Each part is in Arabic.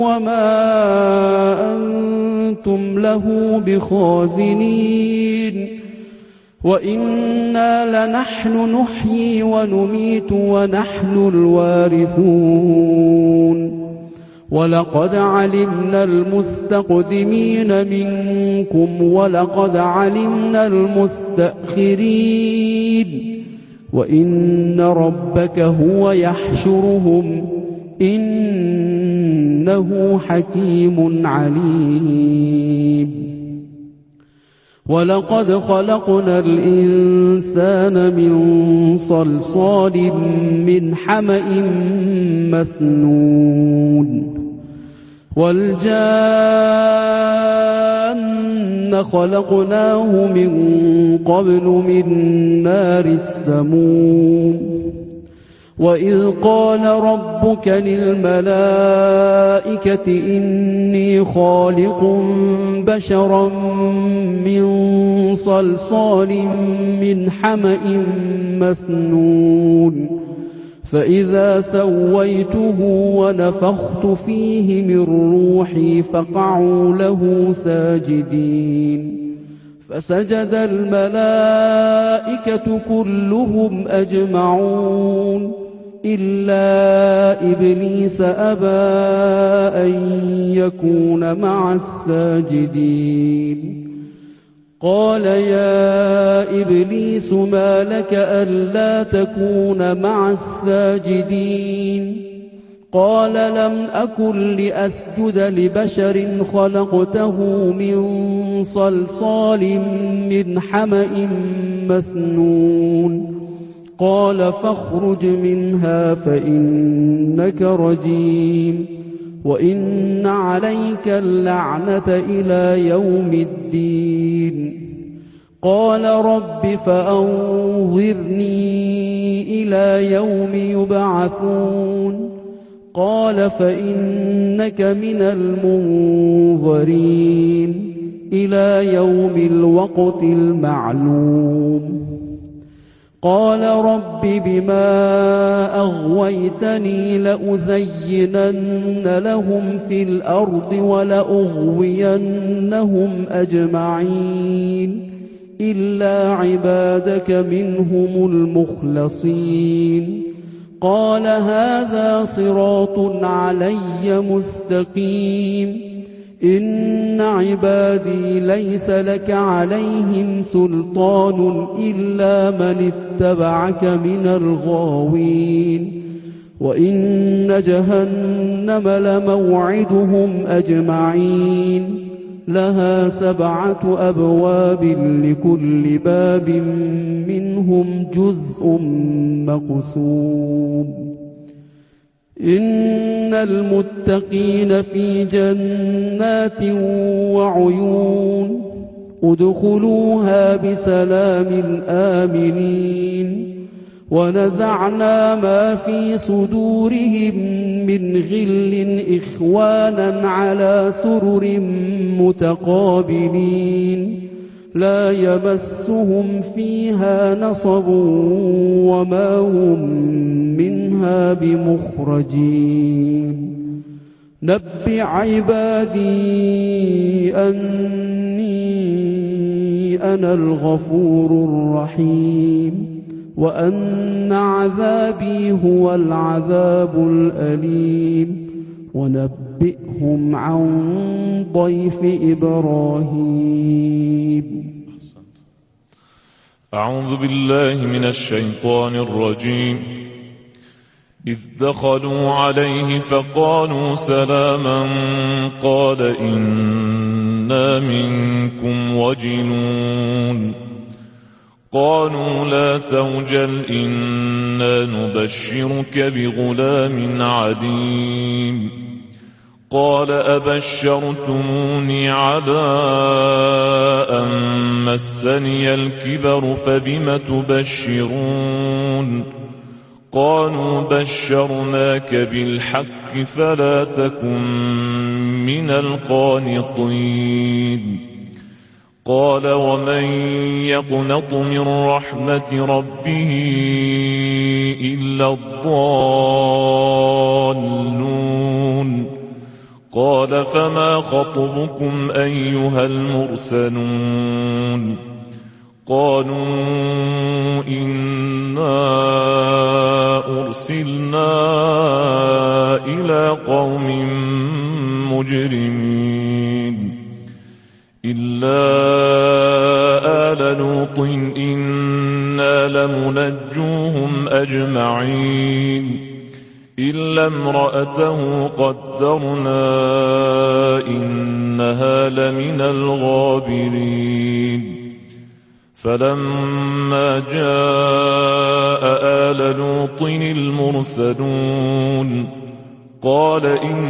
وما أنتم له بخازنين وإنا لنحن نحيي ونميت ونحن الوارثون ولقد علمنا المستقدمين منكم ولقد علمنا المستأخرين وإن ربك هو يحشرهم إنه حكيم عليم ولقد خلقنا الإنسان من صلصال من حمأ مسنون والجان خلقناه من قبل من نار السموم وإذ قال ربك للملائكة إني خالق بشرا من صلصال من حمأ مسنون فإذا سويته ونفخت فيه من روحي فقعوا له ساجدين فسجد الملائكة كلهم أجمعون إلا إبليس أبى أن يكون مع الساجدين قال يا إبليس ما لك ألا تكون مع الساجدين قال لم أكن لأسجد لبشر خلقته من صلصال من حمأ مسنون قال فاخرج منها فإنك رجيم وإن عليك اللعنة إلى يوم الدين قال رب فأنظرني إلى يوم يبعثون قال فإنك من المنظرين إلى يوم الوقت المعلوم قال رب بما أغويتني لأزينن لهم في الأرض ولأغوينهم أجمعين إلا عبادك منهم المخلصين قال هذا صراط علي مستقيم إن عبادي ليس لك عليهم سلطان إلا من اتبعك من الغاوين وإن جهنم لموعدهم أجمعين لها 7 أبواب لكل باب منهم جزء مقسوم إن المتقين في جنات وعيون ادخلوها بسلام آمنين ونزعنا ما في صدورهم من غل إخوانا على سرر متقابلين لا يمسهم فيها نصب وما هم منها بمخرجين نبئ عبادي أني أنا الغفور الرحيم وأن عذابي هو العذاب الأليم ونبئهم عن ضيف إبراهيم أعوذ بالله من الشيطان الرجيم إذ دخلوا عليه فقالوا سلاما قال إنا منكم وجلون قالوا لا توجل إنا نبشرك بغلام عليم قال أبشرتموني على أن مسني الكبر فبم تبشرون قالوا بشرناك بالحق فلا تكن من القانطين قال ومن يقنط من رحمة ربه إلا الضالون قال فما خطبكم أيها المرسلون قالوا إنا أرسلنا إلى قوم مجرمين إلا آل لوط إنا لمنجوهم أجمعين إلا امرأته قدرنا إنها لمن الغابرين فلما جاء آل لوط المرسلون قال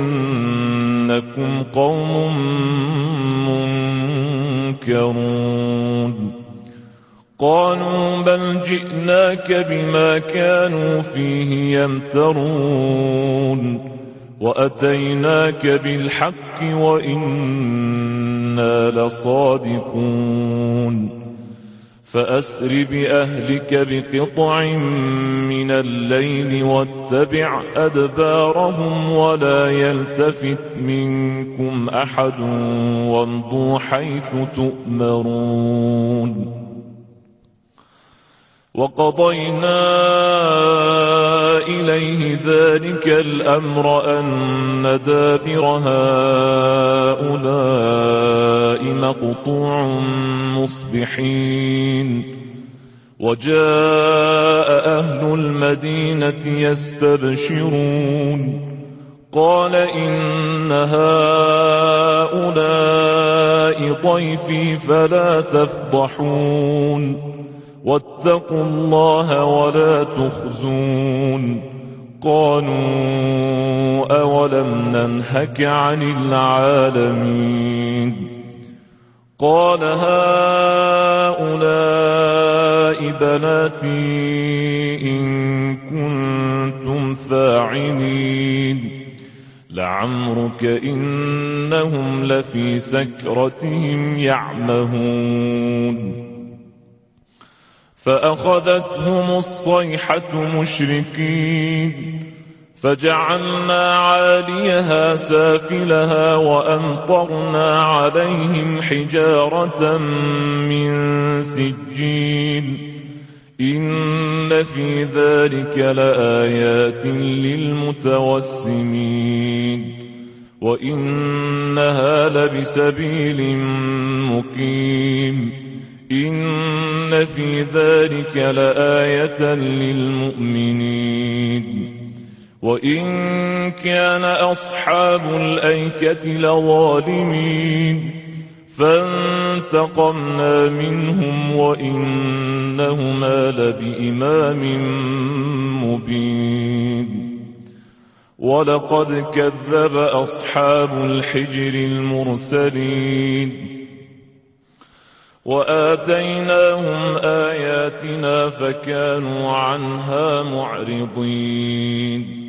إنكم قوم منكرون قالوا بل جئناك بما كانوا فيه يمترون وأتيناك بالحق وإنا لصادقون فأسر بأهلك بقطع من الليل واتبع أدبارهم ولا يلتفت منكم أحد وامضوا حيث تؤمرون وقضينا إليه ذلك الأمر أن دابر هؤلاء مقطوع مصبحين وجاء أهل المدينة يستبشرون قال إن هؤلاء ضيفي فلا تفضحون واتقوا الله ولا تخزون قالوا أولم ننهك عن العالمين قال هؤلاء بناتي إن كنتم فاعلين لعمرك إنهم لفي سكرتهم يعمهون فأخذتهم الصيحة مشركين فجعلنا عاليها سافلها وأمطرنا عليهم حجارة من سجيل إن في ذلك لآيات للمتوسمين وإنها لبسبيل مقيم إن في ذلك لآية للمؤمنين وإن كان أصحاب الأيكة لظالمين فانتقمنا منهم وإنهما لبإمام مبين ولقد كذب أصحاب الحجر المرسلين وآتيناهم آياتنا فكانوا عنها معرضين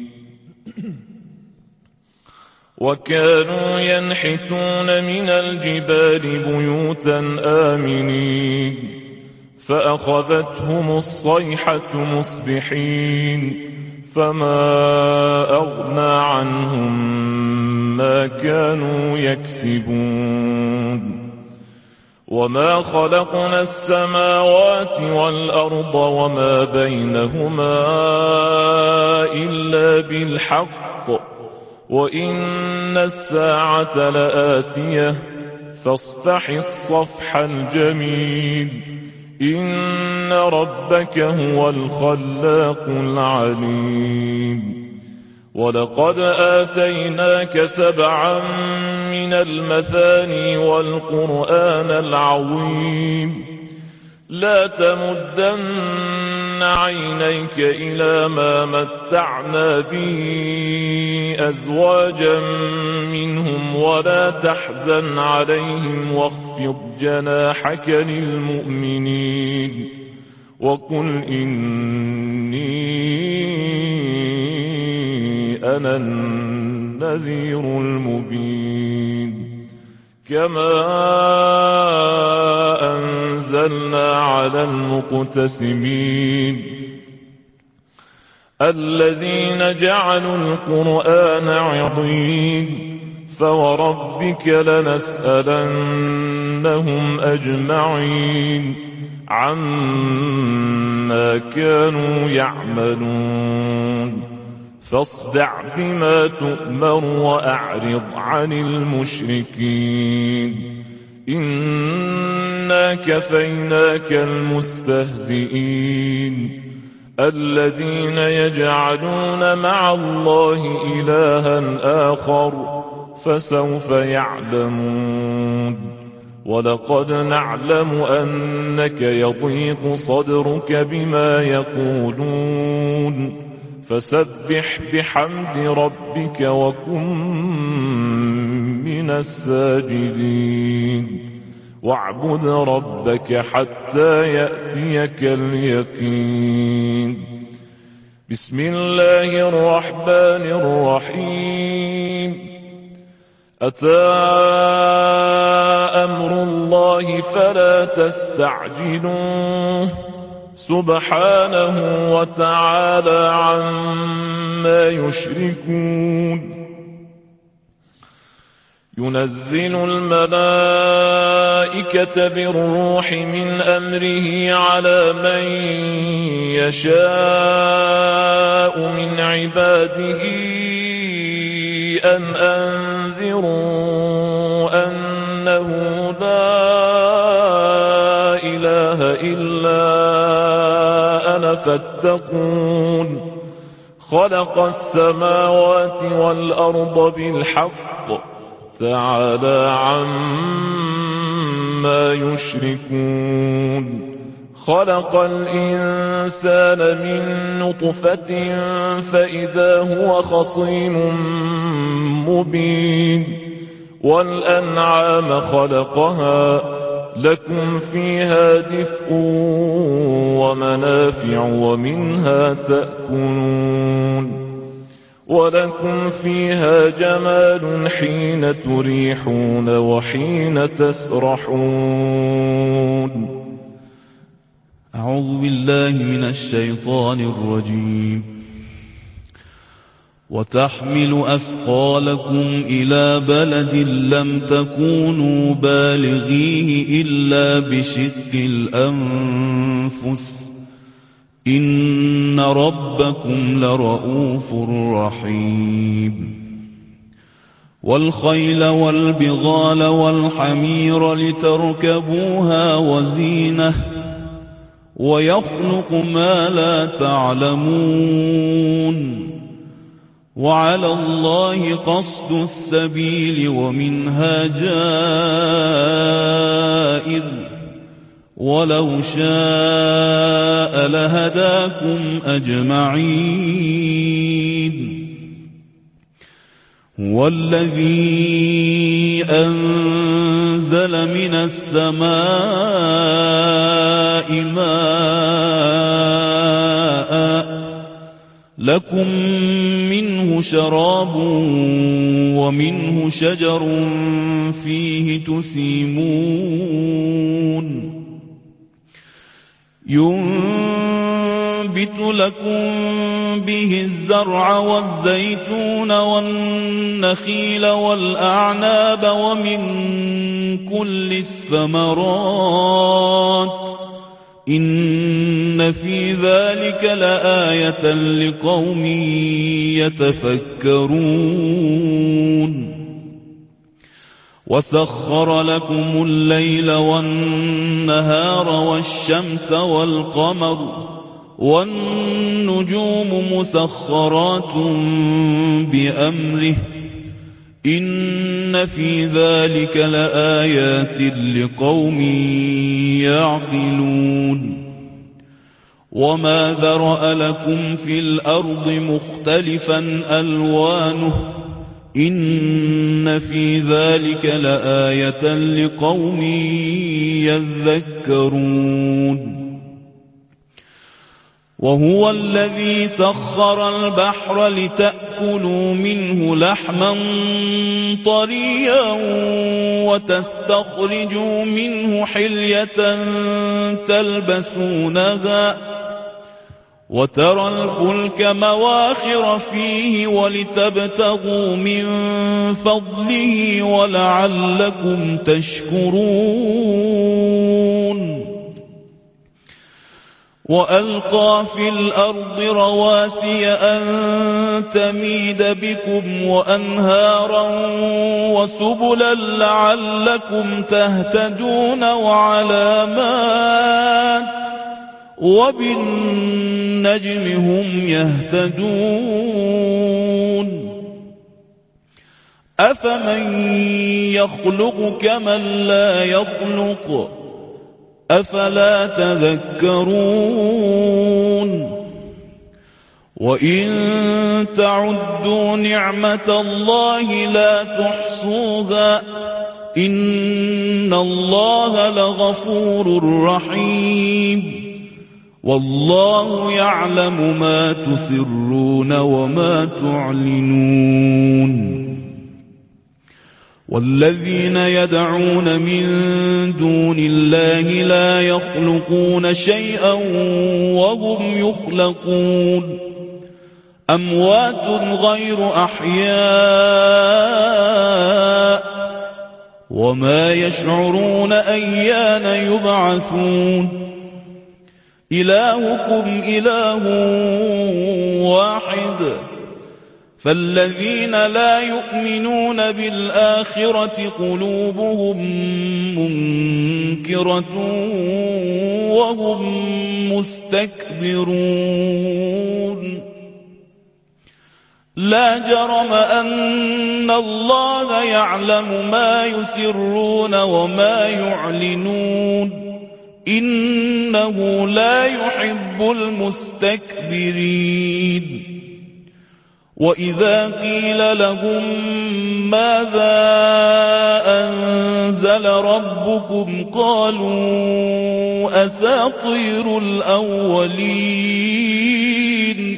وكانوا ينحتون من الجبال بيوتا آمنين فأخذتهم الصيحة مصبحين فما أغنى عنهم ما كانوا يكسبون وما خلقنا السماوات والأرض وما بينهما إلا بالحق وإن الساعة لآتية فاصفح الصفح الجميل إن ربك هو الخلاق العليم ولقد آتيناك 7 من المثاني والقرآن العظيم لا تمدن عينيك إلى ما متعنا به أزواجا منهم ولا تحزن عليهم واخفض جناحك للمؤمنين وقل إني أنا النذير المبين كما أنزلنا على المقتسمين الذين جعلوا القرآن عضين فوربك لنسألنهم أجمعين عما كانوا يعملون فاصدع بما تؤمر وأعرض عن المشركين إنا كفيناك المستهزئين الذين يجعلون مع الله إلها آخر فسوف يعلمون ولقد نعلم أنك يضيق صدرك بما يقولون فسبح بحمد ربك وكن من الساجدين واعبد ربك حتى يأتيك اليقين بسم الله الرحمن الرحيم أتى أمر الله فلا تستعجلوه سبحانه وتعالى عما يشركون ينزل الملائكة بالروح من أمره على من يشاء من عباده أن أنذروا أنه لا إله إلا أنا فاتقون خلق السماوات والأرض بالحق تعالى عما يشركون خلق الإنسان من نطفة فإذا هو خصيم مبين والأنعام خلقها لكم فيها دفء ومنافع ومنها تأكلون ولكم فيها جمال حين تريحون وحين تسرحون أعوذ بالله من الشيطان الرجيم وتحمل أثقالكم إلى بلد لم تكونوا بالغيه إلا بشق الأنفس إن ربكم لرؤوف رحيم والخيل والبغال والحمير لتركبوها وزينة ويخلق ما لا تعلمون وعلى الله قصد السبيل ومنها جائر ولو شاء لهداكم أجمعين هو الذي أنزل من السماء ماء لكم منه شراب ومنه شجر فيه تسيمون ينبت لكم به الزرع والزيتون والنخيل والأعناب ومن كل الثمرات إن في ذلك لآية لقوم يتفكرون وسخر لكم الليل والنهار والشمس والقمر والنجوم مسخرات بأمره إن في ذلك لآيات لقوم يعقلون وما ذرأ لكم في الأرض مختلفا ألوانه إن في ذلك لآية لقوم يذكرون وهو الذي سخر البحر لتأكلوا منه لحما طريا وتستخرجوا منه حلية تلبسونها وترى الفلك مواخر فيه ولتبتغوا من فضله ولعلكم تشكرون وألقى في الأرض رواسي أن تميد بكم وأنهارا وسبلا لعلكم تهتدون وعلامات وبالنجم هم يهتدون أفمن يخلق كمن لا يخلق أفلا تذكرون وإن تعدوا نعمة الله لا تحصوها إن الله لغفور رحيم والله يعلم ما تسرون وما تعلنون والذين يدعون من دون الله لا يخلقون شيئا وهم يخلقون أموات غير أحياء وما يشعرون أيان يبعثون إلهكم إله واحد فالذين لا يؤمنون بالآخرة قلوبهم منكرة وهم مستكبرون لا جرم أن الله يعلم ما يسرون وما يعلنون إنه لا يحب المستكبرين وإذا قيل لهم ماذا أنزل ربكم قالوا أساطير الأولين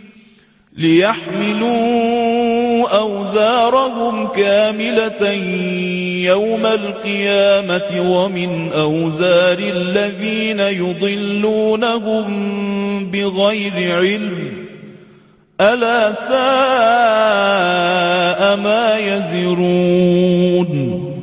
ليحملوا أوزارهم كاملة يوم القيامة ومن أوزار الذين يضلونهم بغير علم ألا ساء ما يزرون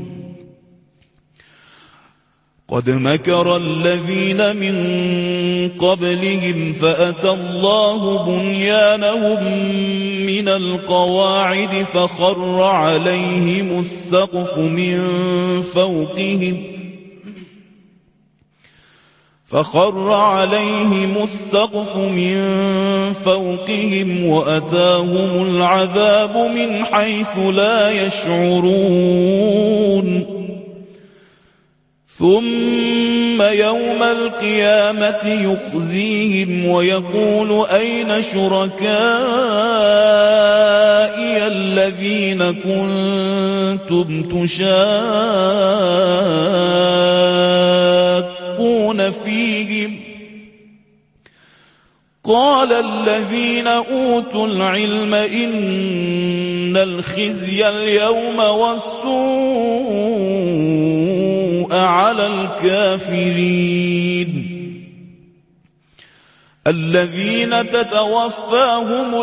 قد مكر الذين من قبلهم فأتى الله بنيانهم من القواعد فخر عليهم السقف من فوقهم وأتاهم العذاب من حيث لا يشعرون ثم يوم القيامة يخزيهم ويقول أين شركائي الذين كنتم تشاقون فيهم قال الذين أوتوا العلم إن الخزي اليوم والسوء على الكافرين الذين تتوفاهم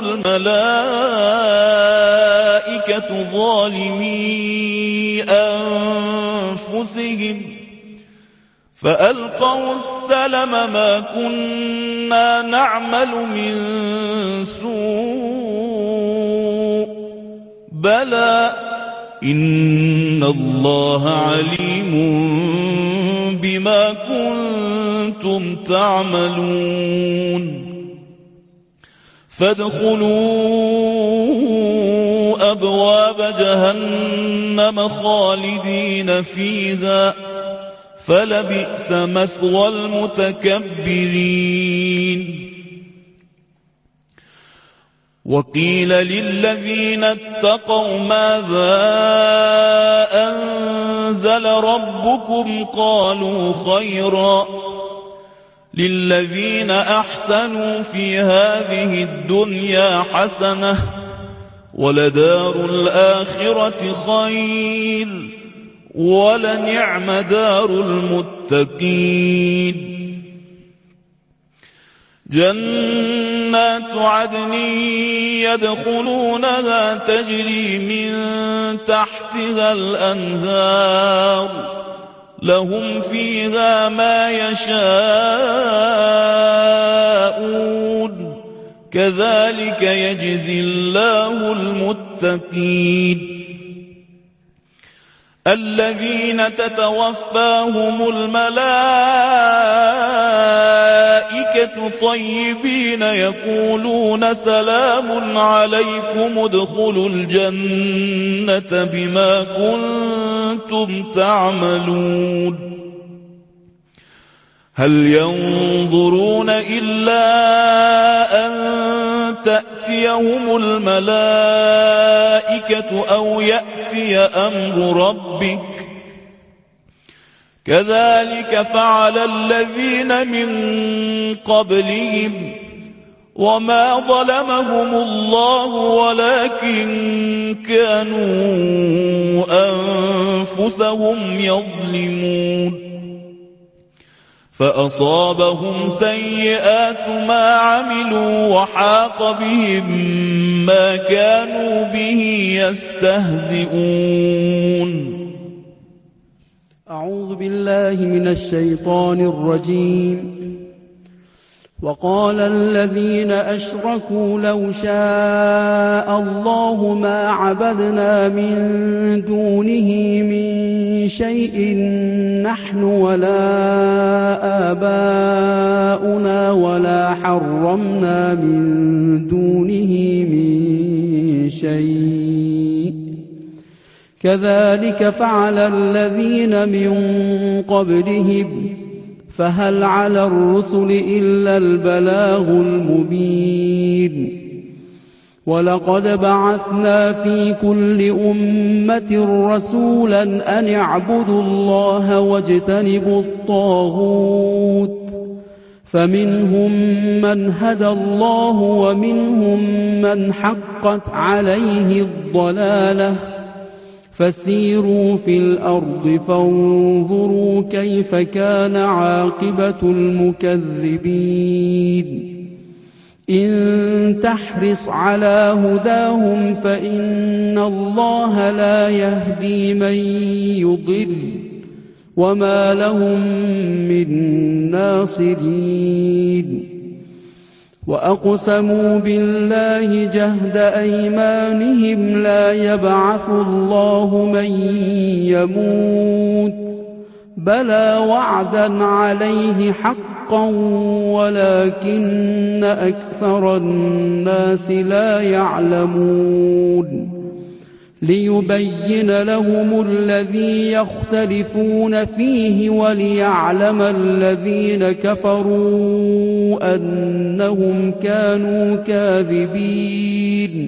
الملائكة ظالمي أنفسهم فألقوا السلم ما كنا نعمل من سوء بلى إن الله عليم بما كنتم تعملون فادخلوا أبواب جهنم خالدين فيها فلبئس مثوى المتكبرين وقيل للذين اتقوا ماذا أنزل ربكم قالوا خيرا للذين أحسنوا في هذه الدنيا حسنة ولدار الآخرة خير ولنعم دار المتقين جنات عدن يدخلونها تجري من تحتها الأنهار لهم فيها ما يشاءون كذلك يجزي الله المتقين الذين تتوفاهم الملائكة طيبين يقولون سلام عليكم ادخلوا الجنة بما كنتم تعملون هل ينظرون إلا أن تأتيهم الملائكة أو يأتي أمر ربك كذلك فعل الذين من قبلهم وما ظلمهم الله ولكن كانوا أنفسهم يظلمون فأصابهم سيئات ما عملوا وحاق بهم ما كانوا به يستهزئون أعوذ بالله من الشيطان الرجيم وقال الذين أشركوا لو شاء الله ما عبدنا من دونه من شيء نحن ولا آباؤنا ولا حرمنا من دونه من شيء كذلك فعل الذين من قبلهم فهل على الرسل إلا البلاغ المبين ولقد بعثنا في كل أمة رسولا أن اعبدوا الله واجتنبوا الطاغوت فمنهم من هدى الله ومنهم من حقت عليه الضلالة فسيروا في الأرض فانظروا كيف كان عاقبة المكذبين إن تحرص على هداهم فإن الله لا يهدي من يضل وما لهم من ناصرين وأقسموا بالله جهد أيمانهم لا يبعث الله من يموت بلى وعدا عليه حقا ولكن أكثر الناس لا يعلمون ليبين لهم الذي يختلفون فيه وليعلم الذين كفروا أنهم كانوا كاذبين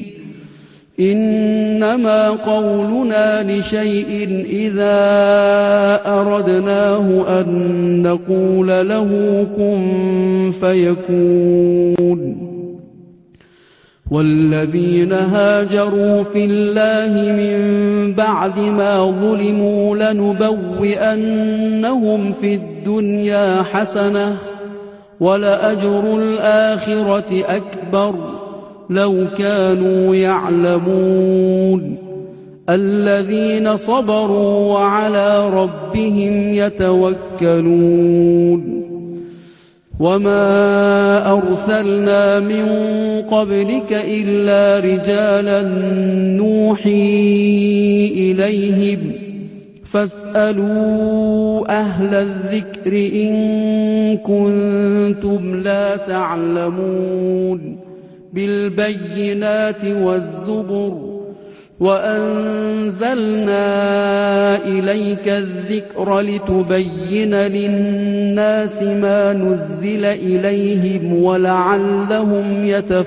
إنما قولنا لشيء إذا أردناه أن نقول له كن فيكون والذين هاجروا في الله من بعد ما ظلموا لنبوئنهم في الدنيا حسنة ولأجر الآخرة أكبر لو كانوا يعلمون الذين صبروا وعلى ربهم يتوكلون وما أرسلنا من قبلك إلا رجالا نوحي إليهم فاسألوا أهل الذكر إن كنتم لا تعلمون بالبينات والزبر وأنزلنا إليك الذكر لتبين للناس ما نزل إليهم ولعلهم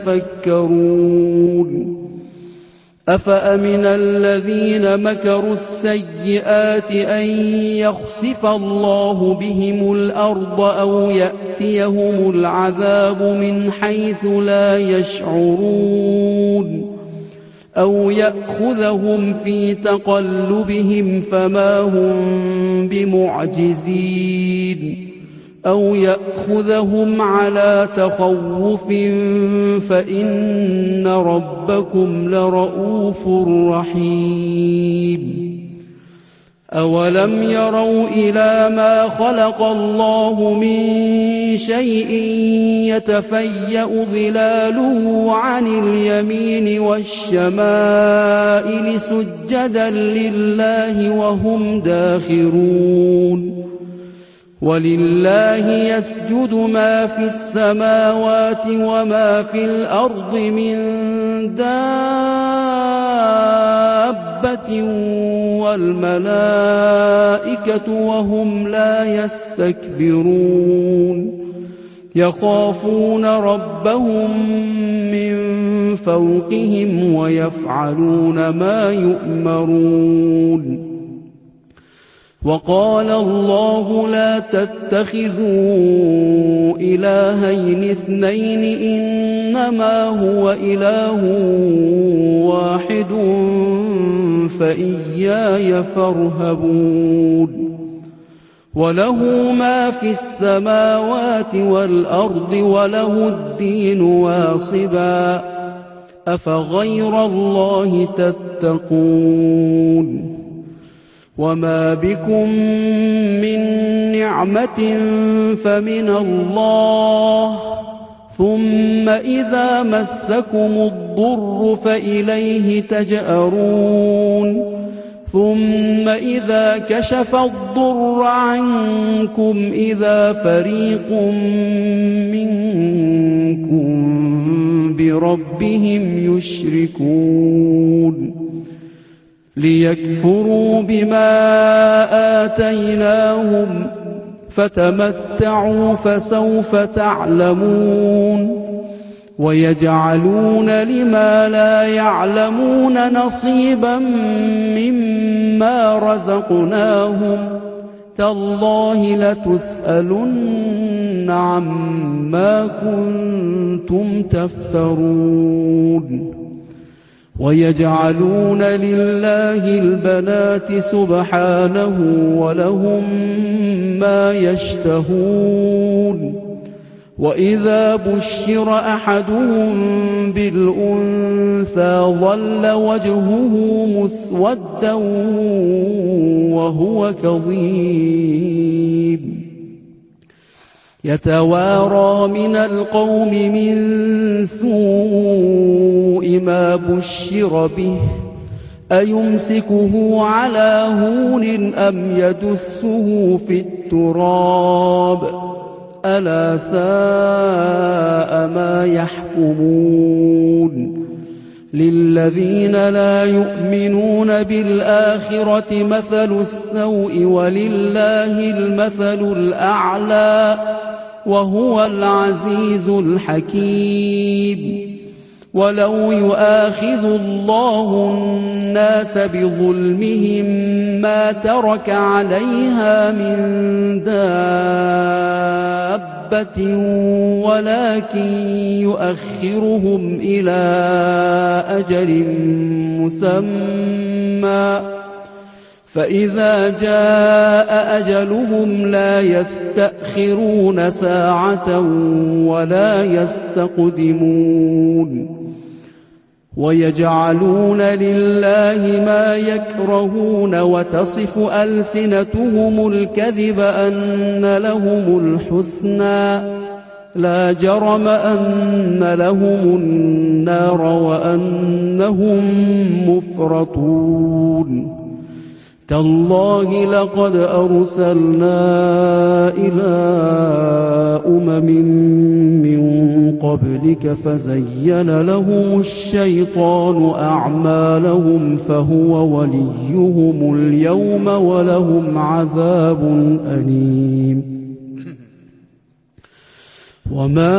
يتفكرون أفأمن الذين مكروا السيئات أن يخسف الله بهم الأرض أو يأتيهم العذاب من حيث لا يشعرون أو يأخذهم في تقلبهم فما هم بمعجزين أو يأخذهم على تخوف فإن ربكم لرؤوف رحيم أولم يروا إلى ما خلق الله من شيء يتفيأ ظلاله عن اليمين والشمائل سجدا لله وهم داخرون ولله يسجد ما في السماوات وما في الأرض من دابة والملائكة وهم لا يستكبرون يخافون ربهم من فوقهم ويفعلون ما يؤمرون وقال الله لا تتخذوا إلهين اثنين إنما هو إله واحد فإياي فارهبون وله ما في السماوات والأرض وله الدين واصبا أفغير الله تتقون وما بكم من نعمة فمن الله ثم إذا مسكم الضر فإليه تجأرون ثم إذا كشف الضر عنكم إذا فريق منكم بربهم يشركون ليكفروا بما آتيناهم فتمتعوا فسوف تعلمون ويجعلون لما لا يعلمون نصيبا مما رزقناهم تالله لتسألن عما كنتم تفترون ويجعلون لله البنات سبحانه ولهم ما يشتهون وإذا بشر أحدهم بالأنثى ظل وجهه مسودا وهو كظيم يتوارى من القوم من سوء ما بشر به أيمسكه على هون أم يدسه في التراب ألا ساء ما يحكمون للذين لا يؤمنون بالآخرة مثل السوء ولله المثل الأعلى وهو العزيز الحكيم ولو يؤاخذ الله الناس بظلمهم ما ترك عليها من دابة ولكن يؤخرهم إلى أجل مسمى فإذا جاء أجلهم لا يستأخرون ساعة ولا يستقدمون ويجعلون لله ما يكرهون وتصف ألسنتهم الكذب أن لهم الحسنى لا جرم أن لهم النار وأنهم مفرطون تالله لقد أرسلنا إلى من قبلك فزين لهم الشيطان أعمالهم فهو وليهم اليوم ولهم عذاب أليم وما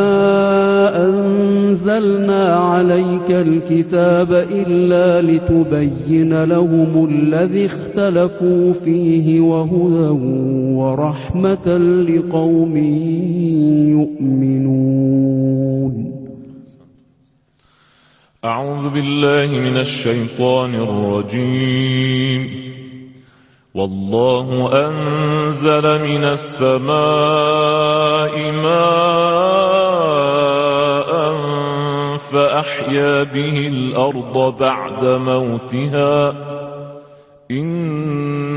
أنزلنا عليك الكتاب إلا لتبين لهم الذي اختلفوا فيه وهدى ورحمة لقوم يؤمنون. أعوذ بالله من الشيطان الرجيم. والله أنزل من السماء ماء فأحيا به الأرض بعد موتها